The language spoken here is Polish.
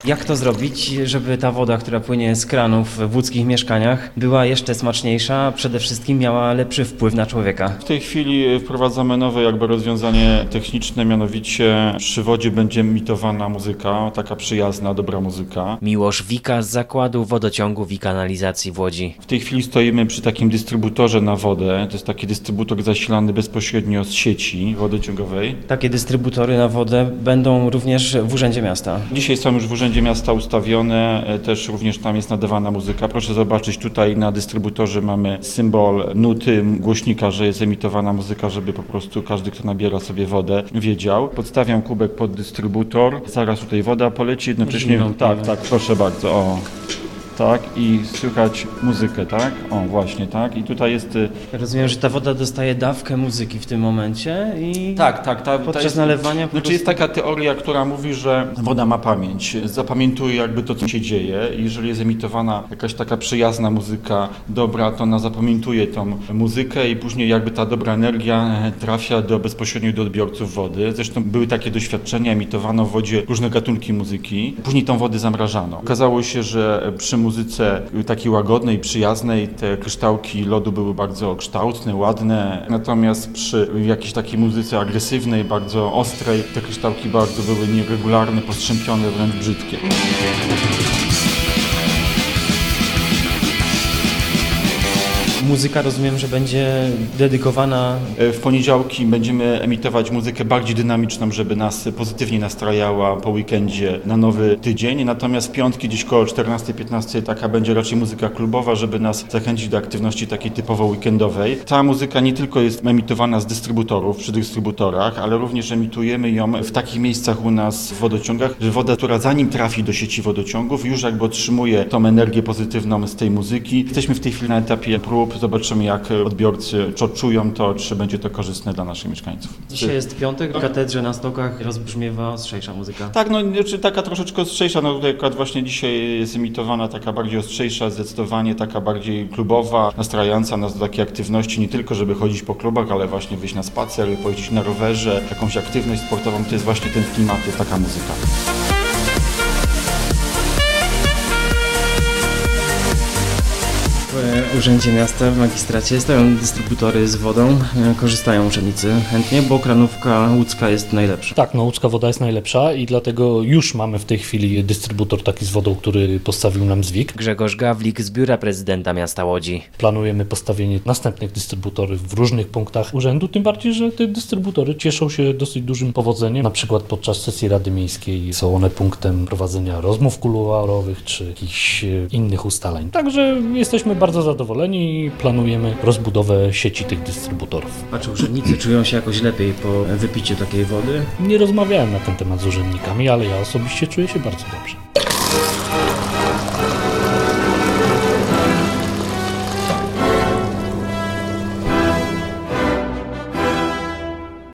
Jak to zrobić, żeby ta woda, która płynie z kranów w łódzkich mieszkaniach, była jeszcze smaczniejsza, a przede wszystkim miała lepszy wpływ na człowieka? W tej chwili wprowadzamy nowe rozwiązanie techniczne, mianowicie przy wodzie będzie emitowana muzyka, taka przyjazna, dobra muzyka. Miłosz Wika z zakładu wodociągów i kanalizacji w Łodzi. W tej chwili stoimy przy takim dystrybutorze na wodę. To jest taki dystrybutor zasilany bezpośrednio z sieci wodociągowej. Takie dystrybutory na wodę będą również w Urzędzie Miasta. Dzisiaj są już w Urzędzie Miasta ustawione, też również tam jest nadawana muzyka. Proszę zobaczyć, tutaj na dystrybutorze mamy symbol nuty głośnika, że jest emitowana muzyka, żeby po prostu każdy, kto nabiera sobie wodę, wiedział. Podstawiam kubek pod dystrybutor, zaraz tutaj woda poleci, jednocześnie... Tak, proszę bardzo, o. Tak, i słychać muzykę, tak? O, właśnie, tak. I tutaj jest... Rozumiem, że ta woda dostaje dawkę muzyki w tym momencie i Tak. podczas nalewania... Jest taka teoria, która mówi, że woda ma pamięć. Zapamiętuje jakby to, co się dzieje. Jeżeli jest emitowana jakaś taka przyjazna muzyka, dobra, to ona zapamiętuje tą muzykę i później jakby ta dobra energia trafia bezpośrednio do odbiorców wody. Zresztą były takie doświadczenia, emitowano w wodzie różne gatunki muzyki. Później tą wodę zamrażano. Okazało się, że przy muzyce takiej łagodnej, przyjaznej te kryształki lodu były bardzo kształtne, ładne, natomiast przy jakiejś takiej muzyce agresywnej, bardzo ostrej, te kryształki bardzo były nieregularne, postrzępione, wręcz brzydkie. Muzyka, rozumiem, że będzie dedykowana... W poniedziałki będziemy emitować muzykę bardziej dynamiczną, żeby nas pozytywnie nastrajała po weekendzie na nowy tydzień. Natomiast w piątki gdzieś koło 14-15 taka będzie raczej muzyka klubowa, żeby nas zachęcić do aktywności takiej typowo weekendowej. Ta muzyka nie tylko jest emitowana z dystrybutorów, przy dystrybutorach, ale również emitujemy ją w takich miejscach u nas w wodociągach, że woda, która zanim trafi do sieci wodociągów, już jakby otrzymuje tą energię pozytywną z tej muzyki. Jesteśmy w tej chwili na etapie prób. Zobaczymy, jak odbiorcy odczują to, czy będzie to korzystne dla naszych mieszkańców. Dzisiaj jest piątek, w katedrze na Stokach rozbrzmiewa ostrzejsza muzyka. Tak, taka troszeczkę ostrzejsza, tutaj akurat właśnie dzisiaj jest emitowana taka bardziej ostrzejsza, zdecydowanie taka bardziej klubowa, nastrajająca nas do takiej aktywności, nie tylko żeby chodzić po klubach, ale właśnie wyjść na spacer, pojeździć na rowerze, jakąś aktywność sportową, to jest właśnie ten klimat, jest taka muzyka. W Urzędzie Miasta, w magistracie stoją dystrybutory z wodą, korzystają urzędnicy chętnie, bo kranówka łódzka jest najlepsza. Tak, łódzka woda jest najlepsza i dlatego już mamy w tej chwili dystrybutor taki z wodą, który postawił nam ZWIK. Grzegorz Gawlik z Biura Prezydenta Miasta Łodzi. Planujemy postawienie następnych dystrybutorów w różnych punktach urzędu, tym bardziej, że te dystrybutory cieszą się dosyć dużym powodzeniem. Na przykład podczas sesji Rady Miejskiej są one punktem prowadzenia rozmów kuluarowych czy jakichś innych ustaleń. Także jesteśmy bardzo zadowoleni i planujemy rozbudowę sieci tych dystrybutorów. A czy urzędnicy czują się jakoś lepiej po wypiciu takiej wody? Nie rozmawiałem na ten temat z urzędnikami, ale ja osobiście czuję się bardzo dobrze.